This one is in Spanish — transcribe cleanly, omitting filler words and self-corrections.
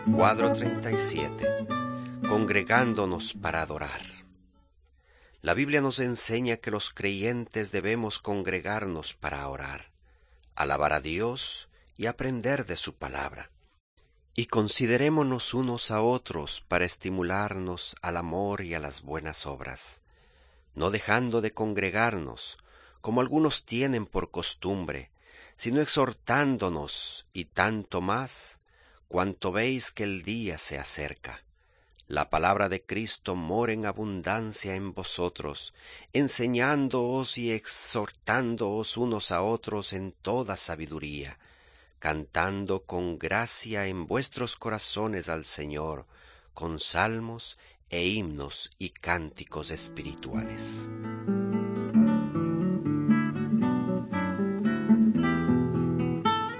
Cuadro 37. Congregándonos para adorar. La Biblia nos enseña que los creyentes debemos congregarnos para orar, alabar a Dios y aprender de su palabra. Y considerémonos unos a otros para estimularnos al amor y a las buenas obras, no dejando de congregarnos, como algunos tienen por costumbre, sino exhortándonos, y tanto más, cuanto veis que el día se acerca. La palabra de Cristo mora en abundancia en vosotros, enseñándoos y exhortándoos unos a otros en toda sabiduría, cantando con gracia en vuestros corazones al Señor, con salmos e himnos y cánticos espirituales.